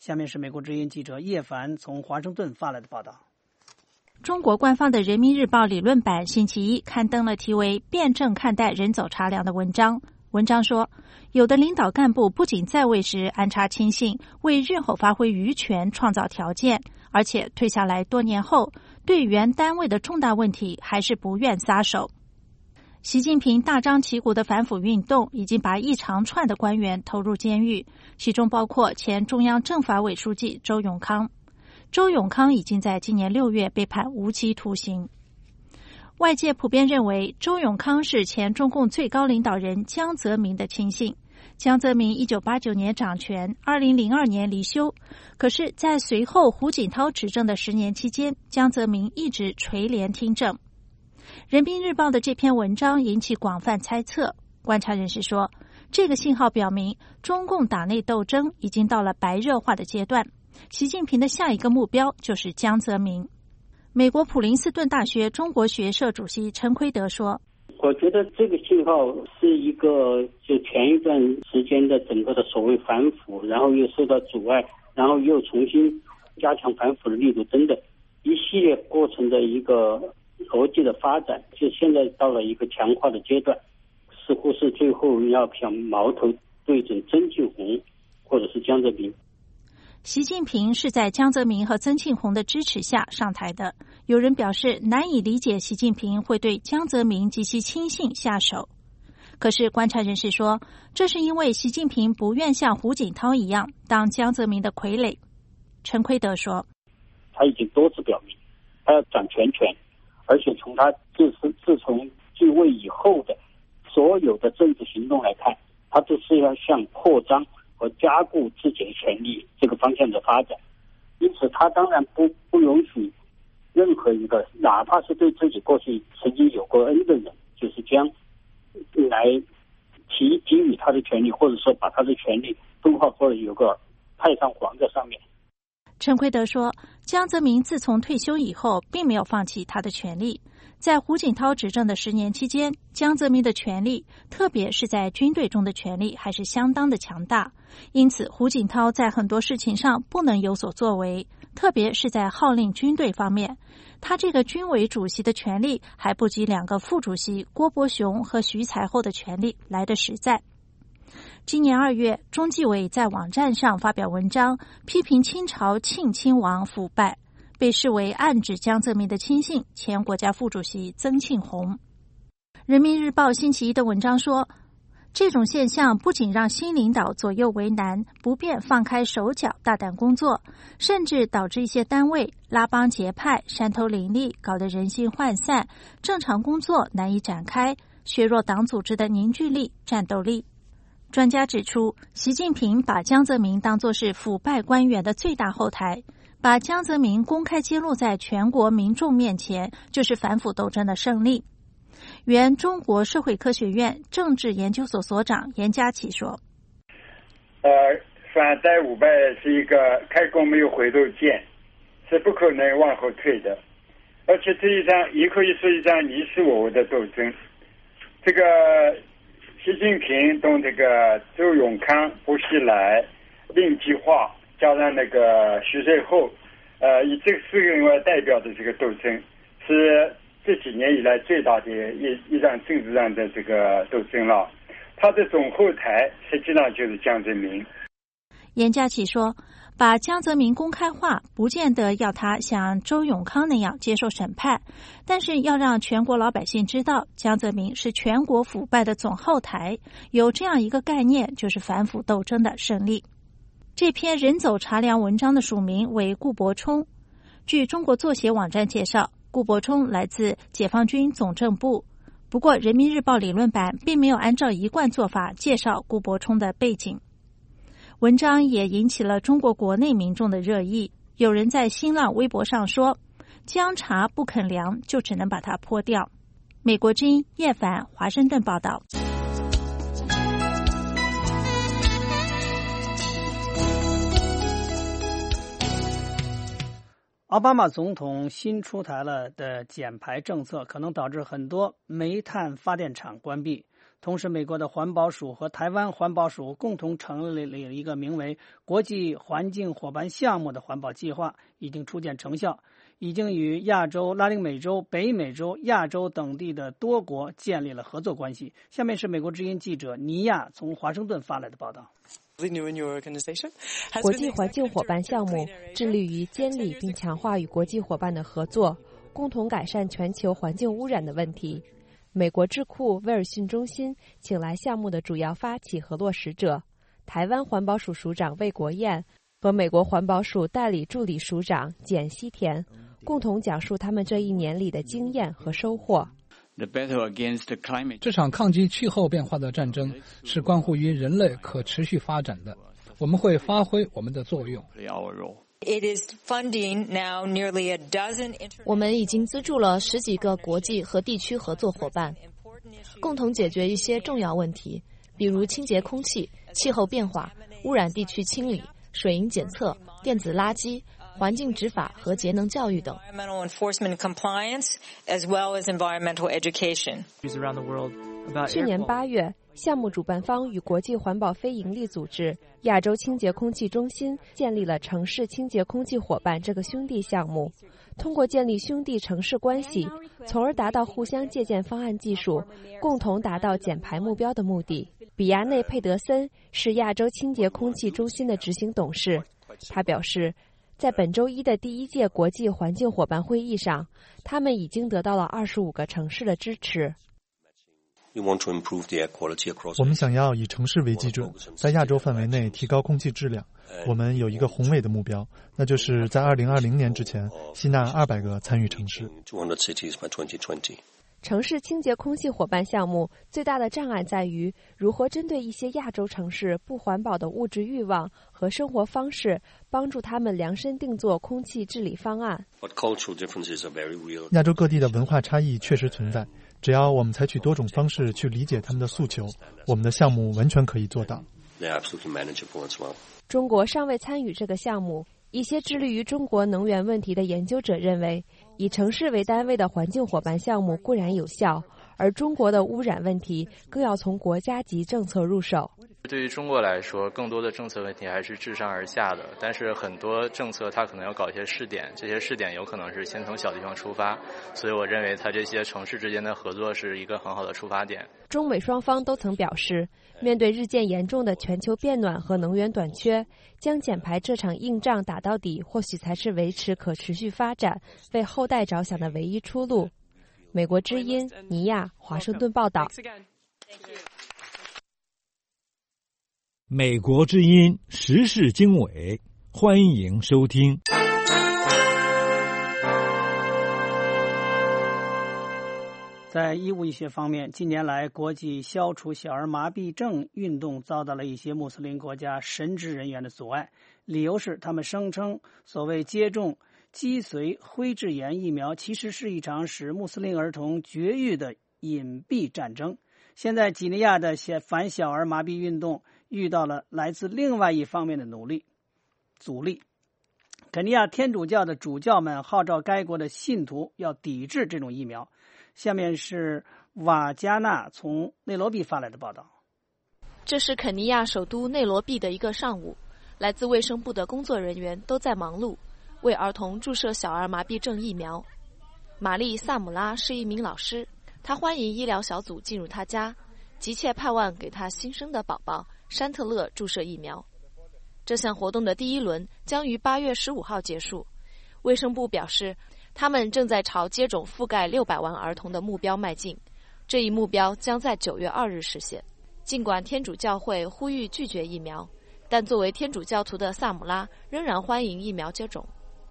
下面是美国之音记者叶凡从华盛顿发来的报道。 中国官方的人民日报理论版星期一刊登了题为“辩证看待人走茶凉”的文章。文章说，有的领导干部不仅在位时安插亲信，为日后发挥余权创造条件，而且退下来多年后，对原单位的重大问题还是不愿撒手。习近平大张旗鼓的反腐运动已经把一长串的官员投入监狱，其中包括前中央政法委书记周永康。周永康已经在今年六月被判无期徒刑。外界普遍认为周永康是前中共最高领导人江泽民的亲信。江泽民一九八九年掌权，二零零二年离休。可是，在随后胡锦涛执政的十年期间，江泽民一直垂帘听政。人民日报的这篇文章引起广泛猜测。观察人士说，这个信号表明中共党内斗争已经到了白热化的阶段。习近平的下一个目标就是江泽民。美国普林斯顿大学中国学社主席陈奎德说， 我觉得这个信号是一个就前一段时间的整个的所谓反腐，然后又受到阻碍，然后又重新加强反腐的力度等等一系列过程的一个逻辑的发展，就现在到了一个强化的阶段，似乎是最后要向矛头对准曾庆红或者是江泽民。 习近平是在江泽民和曾庆红的支持下上台的，有人表示难以理解习近平会对江泽民及其亲信下手。可是观察人士说，这是因为习近平不愿像胡锦涛一样当江泽民的傀儡。陈奎德说， 他已经多次表明他要掌全权，而且从他自自从继位以后的所有的政治行动来看，他都是要向扩张和加固自己的权力这个方向的发展。因此他当然不不容许任何一个哪怕是对自己过去曾经有过恩的人，就是将来提给予他的权利，或者说把他的权利分化，或者有个太上皇在上面。 陈奎德说，江泽民自从退休以后并没有放弃他的权利。在胡锦涛执政的十年期间，江泽民的权力，特别是在军队中的权力还是相当的强大，因此胡锦涛在很多事情上不能有所作为，特别是在号令军队方面，他这个军委主席的权力还不及两个副主席郭伯雄和徐才厚的权力来得实在。今年二月，中纪委在网站上发表文章，批评清朝庆亲王腐败，被视为暗指江泽民的亲信前国家副主席曾庆红。人民日报星期一的文章说，这种现象不仅让新领导左右为难，不便放开手脚大胆工作，甚至导致一些单位拉帮结派、山头林立，搞得人心涣散，正常工作难以展开，削弱党组织的凝聚力、战斗力。专家指出，习近平把江泽民当作是腐败官员的最大后台，把江泽民公开揭露在全国民众面前，就是反腐斗争的胜利。原中国社会科学院政治研究所所长严家启说， 呃，反逮腐败是一个开弓没有回头箭，是不可能往后退的，而且这一场也可以说一场你死我活的斗争。这个习近平同这个周永康、薄熙来、令计划加上那个徐才厚，呃，以这四个人为代表的这个斗争，是这几年以来最大的一一场政治上的这个斗争了。他的总后台实际上就是江泽民。 严家启说，把江泽民公开化，不见得要他像周永康那样接受审判，但是要让全国老百姓知道，江泽民是全国腐败的总后台，有这样一个概念，就是反腐斗争的胜利。这篇人走茶凉文章的署名为顾伯冲。据中国作协网站介绍，顾伯冲来自解放军总政部。不过人民日报理论版并没有按照一贯做法介绍顾伯冲的背景。文章也引起了中国国内民众的热议，有人在新浪微博上说，姜茶不肯凉，就只能把它泼掉。美国之音叶凡华盛顿报道。 奥巴马总统新出台了的减排政策，可能导致很多煤炭发电厂关闭。 同时，美国的环保署和台湾环保署共同成立了一个名为国际环境伙伴项目的环保计划，已经初见成效，已经与亚洲、拉丁美洲、北美洲、亚洲等地的多国建立了合作关系。下面是美国之音记者尼亚从华盛顿发来的报道。 国际环境伙伴项目致力于建立并强化与国际伙伴的合作，共同改善全球环境污染的问题。美国智库威尔逊中心请来项目的主要发起和落实者，台湾环保署署长魏国彦和美国环保署代理助理署长简西田，共同讲述他们这一年里的经验和收获。 这场抗击气候变化的战争是关乎于人类可持续发展的，我们会发挥我们的作用。 我们已经资助了十几个国际和地区合作伙伴，共同解决一些重要问题，比如清洁空气、气候变化、污染地区清理、水银检测、电子垃圾、环境执法和节能教育等。去年八月，项目主办方与国际环保非营利组织亚洲清洁空气中心建立了城市清洁空气伙伴这个兄弟项目，通过建立兄弟城市关系，从而达到互相借鉴方案技术，共同达到减排目标的目的。比亚内·佩德森是亚洲清洁空气中心的执行董事，他表示，在本周一的第一届国际环境伙伴会议上，他们已经得到了二十五个城市的支持。 我们想要以城市为基准，在亚洲范围内提高空气质量。我们有一个宏伟的目标，那就是在二零二零年之前吸纳二百个参与城市。 城市清洁空气伙伴项目最大的障碍在于如何针对一些亚洲城市不环保的物质欲望和生活方式，帮助他们量身定做空气治理方案。 亚洲各地的文化差异确实存在，只要我们采取多种方式去理解他们的诉求，我们的项目完全可以做到。 中国尚未参与这个项目，一些致力于中国能源问题的研究者认为，以城市为单位的环境伙伴项目固然有效，而中国的污染问题更要从国家级政策入手。 对于中国来说，更多的政策问题还是自上而下的，但是很多政策它可能要搞一些试点，这些试点有可能是先从小地方出发，所以我认为它这些城市之间的合作是一个很好的出发点。 中美双方都曾表示，面对日渐严重的全球变暖和能源短缺，将减排这场硬仗打到底，或许才是维持可持续发展、为后代着想的唯一出路。美国之音，尼亚，华盛顿报道。 美国之音时事经纬，欢迎收听。 在医务医学方面，近年来国际消除小儿麻痹症运动遭到了一些穆斯林国家神职人员的阻碍，理由是他们声称所谓接种脊髓灰质炎疫苗其实是一场使穆斯林儿童绝育的隐蔽战争。现在几内亚的反小儿麻痹运动遇到了来自另外一方面的努力阻力。肯尼亚天主教的主教们号召该国的信徒要抵制这种疫苗。下面是瓦加纳从内罗毕发来的报道。 这是肯尼亚首都内罗毕的一个上午，来自卫生部的工作人员都在忙碌，为儿童注射小儿麻痹症疫苗。玛丽·萨姆拉是一名老师，她欢迎医疗小组进入她家，急切盼望给她新生的宝宝山特勒注射疫苗。这项活动的第一轮将于八月十五号结束。卫生部表示，他们正在朝接种覆盖六百万儿童的目标迈进，这一目标将在九月二日实现。尽管天主教会呼吁拒绝疫苗，但作为天主教徒的萨姆拉仍然欢迎疫苗接种。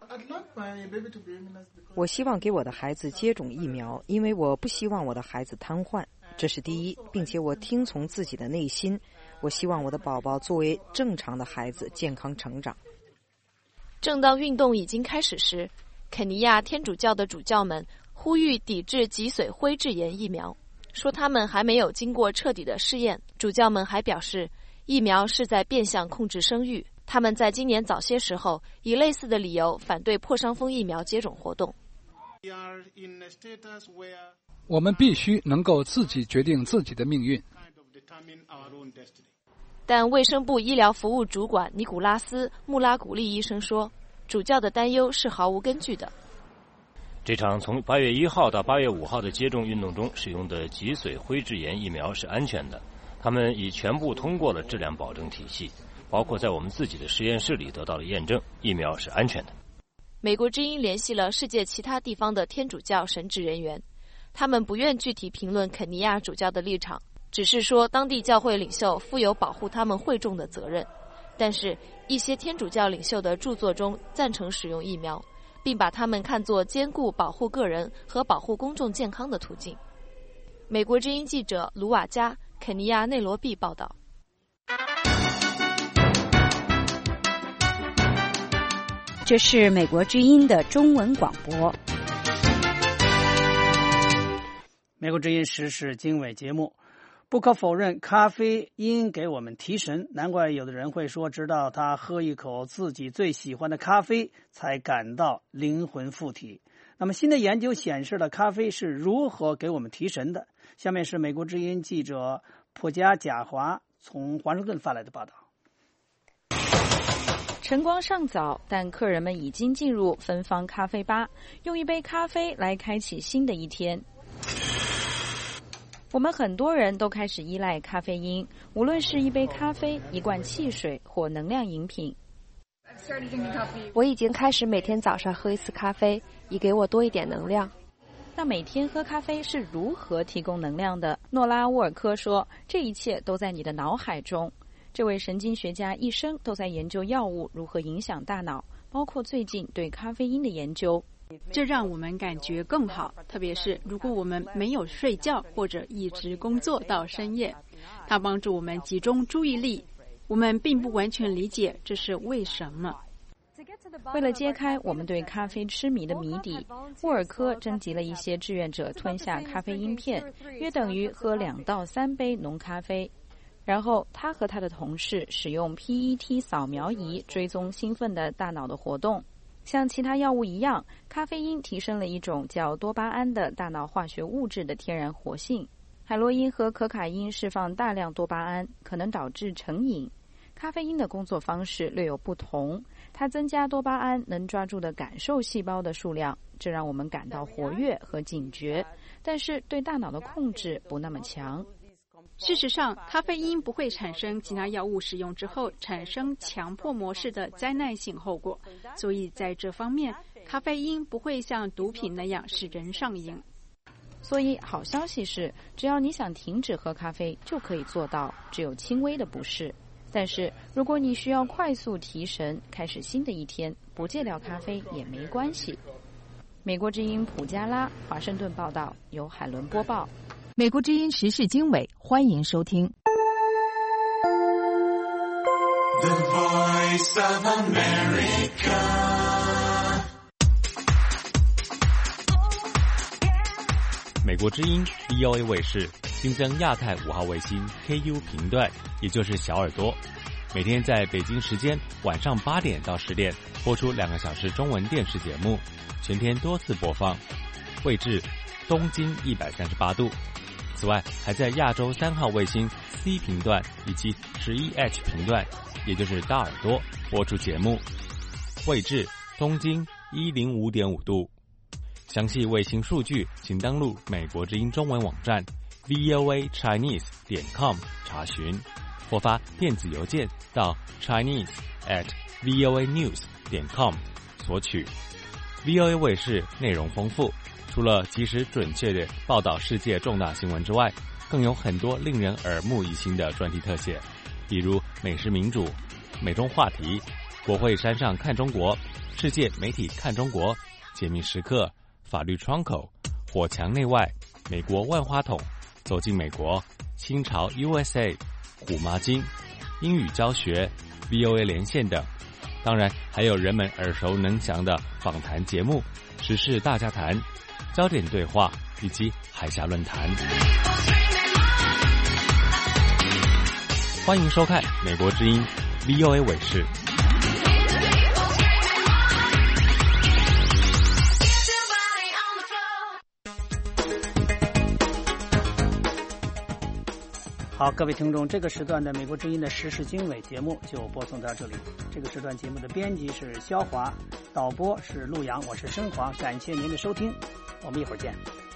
我希望给我的孩子接种疫苗，因为我不希望我的孩子瘫痪，这是第一，并且我听从自己的内心，我希望我的宝宝作为正常的孩子健康成长。 正当运动已经开始时，肯尼亚天主教的主教们呼吁抵制脊髓灰质炎疫苗，说他们还没有经过彻底的试验。主教们还表示，疫苗是在变相控制生育。他们在今年早些时候以类似的理由反对破伤风疫苗接种活动。 我们必须能够自己决定自己的命运， 但卫生部医疗服务主管尼古拉斯·穆拉古利医生说，主教的担忧是毫无根据的。 这场从八月一号到八月五号的接种运动中使用的脊髓灰质炎疫苗是安全的，他们已全部通过了质量保证体系，包括在我们自己的实验室里得到了验证，疫苗是安全的。 美国之音联系了世界其他地方的天主教神职人员，他们不愿具体评论肯尼亚主教的立场，只是说当地教会领袖负有保护他们会众的责任。但是一些天主教领袖的著作中赞成使用疫苗，并把它们看作兼顾保护个人和保护公众健康的途径。美国之音记者卢瓦加，肯尼亚内罗毕报道。 这是美国之音的中文广播。 美国之音时事经纬节目。不可否认，咖啡因给我们提神，难怪有的人会说，直到他喝一口自己最喜欢的咖啡，才感到灵魂附体。那么新的研究显示了咖啡是如何给我们提神的。下面是美国之音记者普加贾华从华盛顿发来的报道。 晨光尚早，但客人们已经进入芬芳咖啡吧，用一杯咖啡来开启新的一天。我们很多人都开始依赖咖啡因，无论是一杯咖啡、一罐汽水或能量饮品。 我已经开始每天早上喝一次咖啡，以给我多一点能量。 那每天喝咖啡是如何提供能量的？诺拉·沃尔科说，这一切都在你的脑海中。这位神经学家一生都在研究药物如何影响大脑，包括最近对咖啡因的研究。 这让我们感觉更好，特别是如果我们没有睡觉或者一直工作到深夜，它帮助我们集中注意力。我们并不完全理解这是为什么。 为了揭开我们对咖啡痴迷的谜底，沃尔科征集了一些志愿者吞下咖啡因片，约等于喝两到三杯浓咖啡。然后他和他的同事使用 P E T 扫描仪追踪兴奋的大脑的活动。像其他药物一样，咖啡因提升了一种叫多巴胺的大脑化学物质的天然活性。海洛因和可卡因释放大量多巴胺，可能导致成瘾。咖啡因的工作方式略有不同，它增加多巴胺能抓住的感受细胞的数量，这让我们感到活跃和警觉，但是对大脑的控制不那么强。 事实上，咖啡因不会产生其他药物使用之后产生强迫模式的灾难性后果，所以在这方面，咖啡因不会像毒品那样使人上瘾。 所以好消息是，只要你想停止喝咖啡就可以做到，只有轻微的不适。但是如果你需要快速提神，开始新的一天，不戒掉咖啡也没关系。美国之音普加拉，华盛顿报道，由海伦播报。 美国之音时事经纬，欢迎收听。 The Voice of America。 美国之音 V O A 卫视新增亚太五号卫星 K U 频段，也就是小耳朵，每天在北京时间晚上八点到十点播出两个小时中文电视节目，全天多次播放，位置东经一百三十八度。此外，还在亚洲三号卫星 C 频段以及十一 H 频段，也就是大耳朵播出节目，位置东经一零五点五度。详细卫星数据，请登录美国之音中文网站 v o a chinese 点 com 查询，或发电子邮件到 chinese at v o a news 点 com 索取。V O A 卫视内容丰富，除了及时准确地报道世界重大新闻之外，更有很多令人耳目一新的专题特写，比如美食民主、美中话题、国会山上看中国、世界媒体看中国、解密时刻、法律窗口、火墙内外、美国万花筒、走进美国、清朝 U S A、虎妈经、英语教学、V O A 连线等。当然还有人们耳熟能详的访谈节目、时事大家谈、焦点对话以及海峡论坛。欢迎收看美国之音 V O A 卫视。 好，各位听众，这个时段的美国之音的时事经纬节目就播送到这里。这个时段节目的编辑是肖华，导播是陆阳，我是申华，感谢您的收听，我们一会儿见。